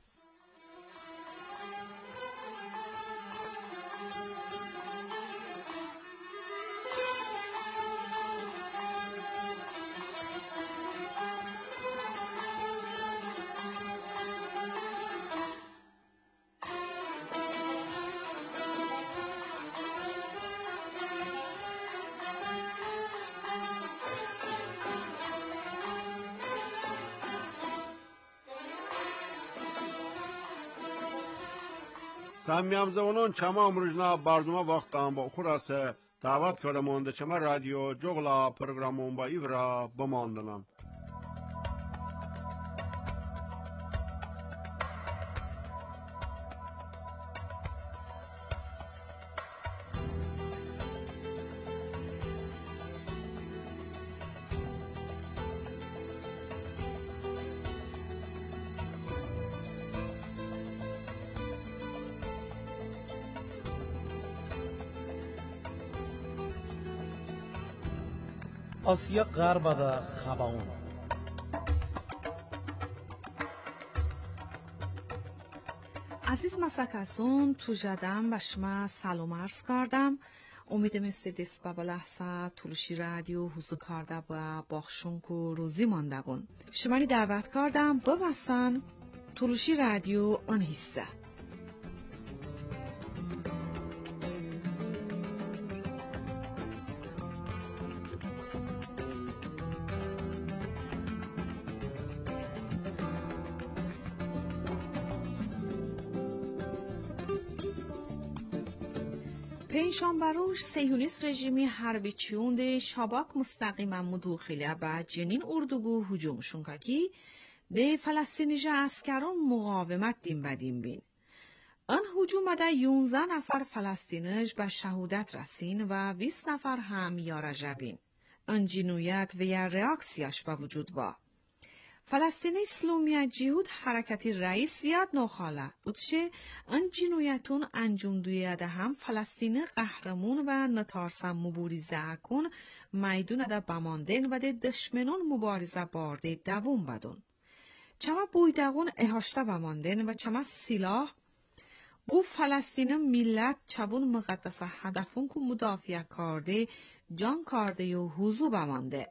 سمیام زمانان چما امروزنا برنامه وقت هم با خوراسه دعوت کرده مانده چما رادیو جغلا پروگرامون با ایورا بماندنم آسیا غرب دا خباون عزیز مسکسون تو جدم و شما سلام عرض کردم امید مثل دست بابا لحظه تولوشی رادیو حضور کرده و باخشون که روزی ماندگون شمانی دعوت کردم ببستن تولوشی رادیو آن حصه پیشان بروش سیهونیست رژیمی حربی چیونده شاباک مستقیما مدوخیله با جنین اردوگو هجومشون که ده فلسطینیجا اسکران مقاومت دیم بدیم بین. آن هجوم ده یونزه نفر فلسطینیج به شهودت رسین و بیست نفر هم یارجه بین. آن جنویت و یا ریاکسیاش به وجود با. فلسطینی اسلامی جهود حرکتی رئیس زیاد نخاله بودشه ان جنویتون انجام دویده هم فلسطینی قهرمون و نتارسم مبارزه اکن میدون ده بماندن و ده دشمنون مبارزه بارده دوم بدون. چما بویدگون احاشته بماندن و چما سلاح بو فلسطین ملت چون مقدس هدفون که مدافع کرده جان کرده و حضور بمانده.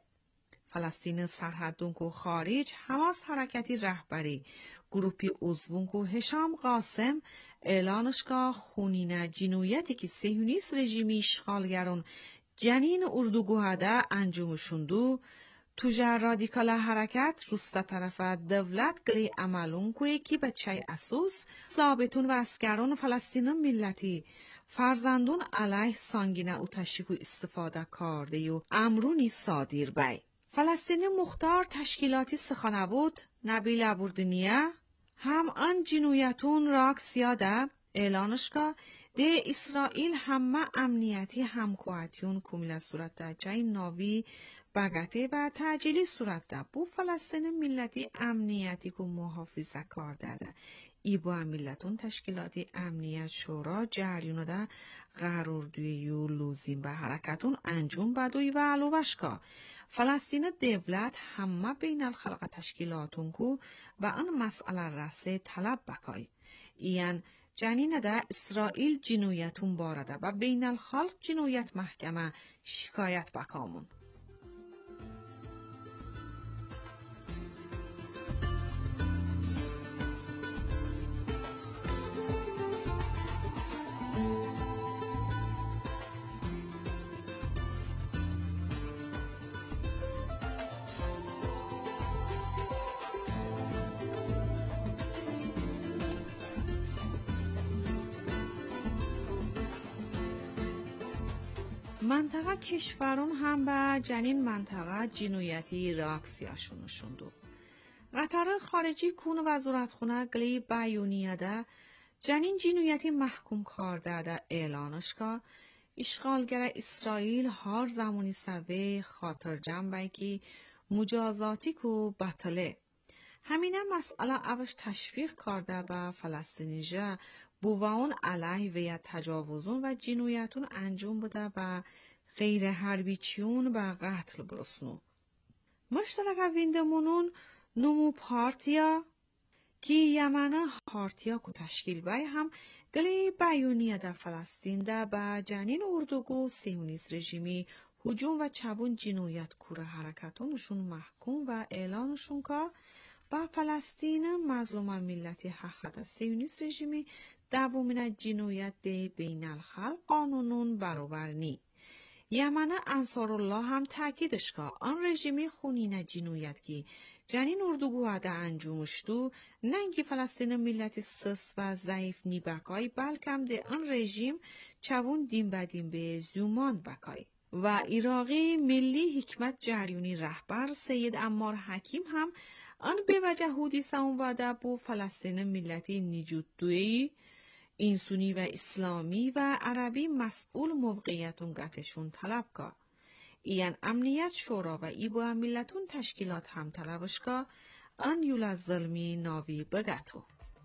فلسطین سرحدون کو خارج حماس حرکتی رهبری گروپی عضوون کو هشام قاسم اعلانشگاه خونین جنویتی که صهیونیست رژیمی اشغالگران جنین اردوگوهده انجامشوندو توجه رادیکال حرکت روستا طرف دولت گلی عملون کوی که به چای اساس ضابطون و اسکران فلسطین ملتی فرزندون علیه سانگینه او تشریف استفاده کرده و امرونی صادر بی. فلسطینی مختار تشکیلاتی سخنبود نبیل ابوردنیه هم آن جنویتون راک سیاده اعلانشگاه ده اسرائیل همه امنیتی همکواتیون کمیل صورت ده جای ناوی بگته و تعجیلی صورت ده بو فلسطین ملتی امنیتی که محافظه کرده ده ای با ملتون تشکیلاتی امنیت شورا جریون ده قرار دویو لوزین به حرکتون انجام بدوی و علوشکا فلسطین دولت همه بین الخلق تشکیلاتون کو و آن مسئله رسه طلب بکای این جنین ده اسرائیل جنویتون بارده و بین الخلق جنویت محکمه شکایت بکامون. منطقه کشورون هم به جنین منطقه جنویتی راکسیاشون نشوندو. قطار خارجی کون وزارتخونه گلی بیانیه ده جنین جنویتی محکوم کرده ده اعلانش که اشغالگر اسرائیل هر زمانی سوی خاطر جنبه که مجازاتی کو بطله. همینه مسئله اوش تشویق کرده به فلسطینیجا بوون علیه ویا تجاوزون و جنویتون انجام بده به غیر حربیچیون به قتل برسنو. مشترک ویندمونون نمو پارتیا که یمنه پارتیا کو تشکیل بای هم گلی بیانیه در فلسطین ده به جنین اردوگو سیونیست رژیمی هجوم و چوون جنویت کوره حرکتونشون محکوم و اعلانشون که با فلسطین مظلوم ملتی حقیقت سیونیست رژیمی دومین جنویت ده بین الخلق قانونون برابر نی. یمنه انصارالله هم تاکیدش که آن رژیمی خونین جنویت که جنین اردوگو هده انجامشتو نه اینکه فلسطین ملت سس و ضعیف نی بکای بلکه ده آن رژیم چوون دیم بدیم به زومان بکای. و عراقی ملی حکمت جریونی رهبر سید عمار حکیم هم آن به وجه حدیث اون وعده بو فلسطین ملتی نجود دوی این سنی و اسلامی و عربی مسئول موقعیتون گتشون طلب که این امنیت شورا و ای با ملتون تشکیلات هم طلبش که آن یول ظلمی ناوی بگتو.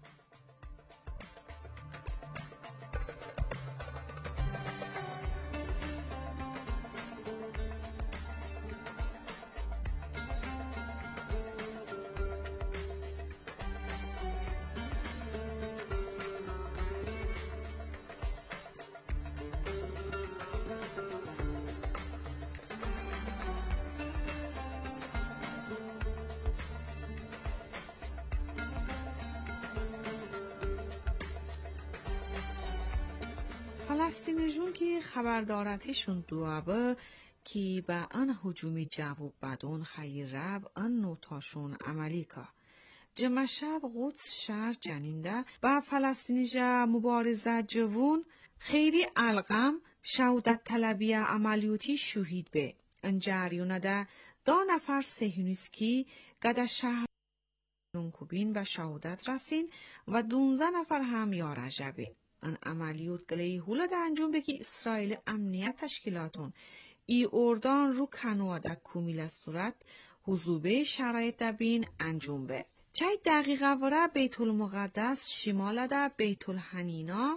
فلسطینیجون که خبردارتیشون دوابه که به آن هجومی جواب بدون خیلی رب آن نوتاشون عملی که جمع شب قدس شهر جنینده با فلسطینیجا مبارزه جوون خیلی القم شهودت طلبی عملیاتی شهید به انجاریونه ده دو نفر صهیونیست که گده شهر نونکوبین و شهودت رسین و دونزه نفر هم یارجبین. ان عملیات گلی هولد انجام بکی اسرائیل امنیت تشکیلاتون ای اردان رو کنواده کمیل صورت حضوبه شرایط دبین انجام به. چای دقیقه وره بیت المقدس شمال ده بیت الحنینا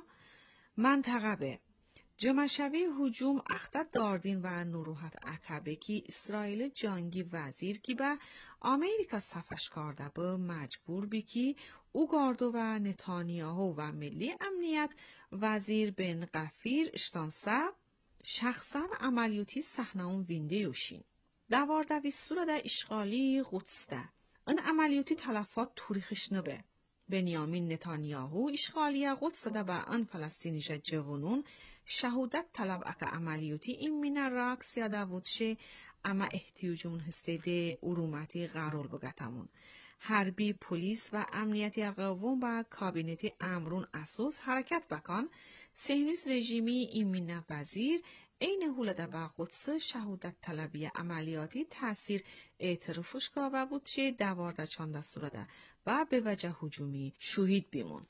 منطقه به. جمعشوی هجوم اختت داردین و نروحت عکبه کی اسرائیل جانگی وزیر کی به آمریکا صفش کرده به مجبور بکی او گاردو و نتانیاهو و ملی امنیت وزیر بن غفیر اشتانسه شخصا عملیاتی صحنه اون وینده یوشین. دواردوی سوره ده اشغالی قدس ده. این عملیاتی تلفات توریخش نبه. بنیامین نتانیاهو اشغالی قدس ده با ان فلسطینیش جوانون شهودت طلب اکا عملیاتی این مینه راکس یاده وودشه اما احتیاجون هستیده ارومتی قرار بگتمون. حربی پلیس و امنیتی قوم با کابینتی امرون اساس حرکت بکن صهیونیست رژیمی این مینه وزیر این هولده با قدس شهودت طلبی عملیاتی تاثیر اعترافش که و بودشه دوارده چانده سورده و به وجه هجومی شهید بیمون.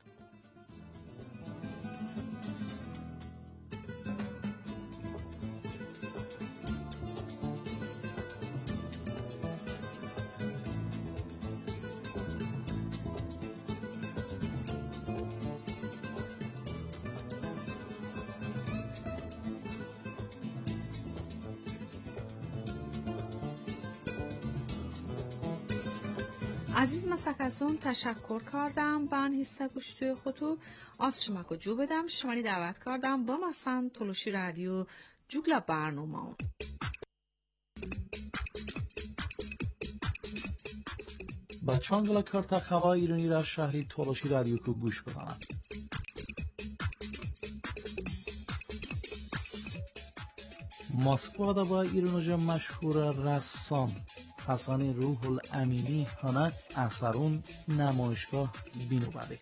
عزیز مسکسون تشکر کردم به آن حصه گوشتوی خودو از شما که جو بدم شمانی دعوت کردم با مثلا تلوشی رادیو جوگلا برنامه اون بچه‌ها گلا کرتا خبر ایرانی را شهری تلوشی رادیو که گوش بدن. مسکو دا با ایرانوژا مشهور رسام حسن روح الامینی هنه اثرون نمایشگاه بینو بده.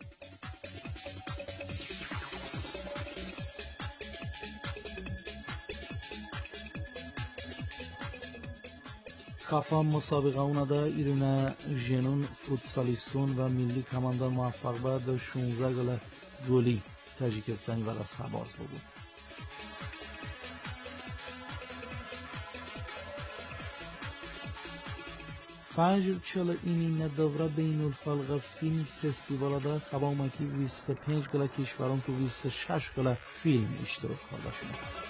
کافام مسابقه اونا دا ایرونه جنون فوتسالیستون و ملی کماندار موفق به در شانزده گل گلی تاجیکستانی و دست سرباز بود. فجر چلا اینین دوره بین الفلق فیلم فستیوالا دا خبامکی بیست و پنج گل کشوران تو بیست و شش گل فیلم اشتراک کرده شد.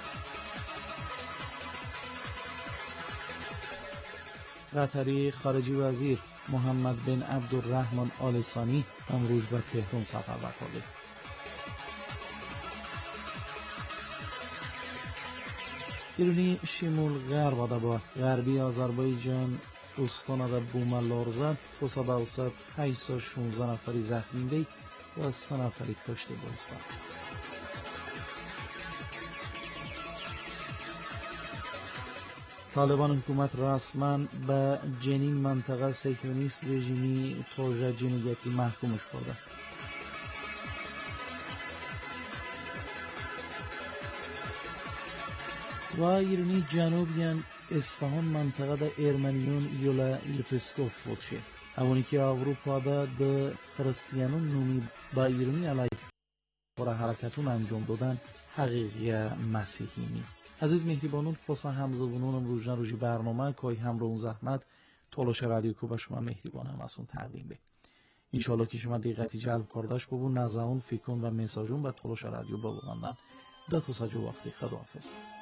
قطری خارجی وزیر محمد بن عبدالرحمن آل ثانی امروز به تهران سفر برده. ایرانی شمال غرب با غربی آذربایجان استان دا بوم لارزن توسا باوسط هشت و شانزده نفری زخمی دی و سه نفری کشته بایست. طالبان حکومت رسما به جنین منطقه سیکیونیست رژیمی پروژه جنگیتی محکومش کرده. و ایرانی جنوبیان اصفهان منطقه دا ارمنیون یولا لپسکوف بود شد. اوانی که اروپا دا دا خرستیانون نومی با ایرانی علیه برای حرکتون انجام دادن حقیقی مسیحی نی. عزیز مهربانون خصوصا همزبانون امروز روزی برنامه که همراه اون زحمت تلاش رادیو کوبا شما مهربان هم از اون تقدیم به انشالله که شما دقتی جلب کرداش ببون نظرون فکرون و مساجون به تلاش رادیو ببوندن. ده تا سجو وقتی خداحافظ.